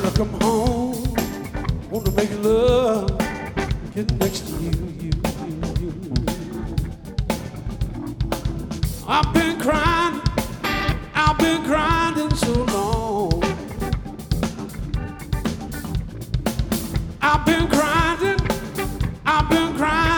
Wanna come home, wanna make love, get next to you. I've been crying, I've been grinding so long. I've been grinding, I've been grinding.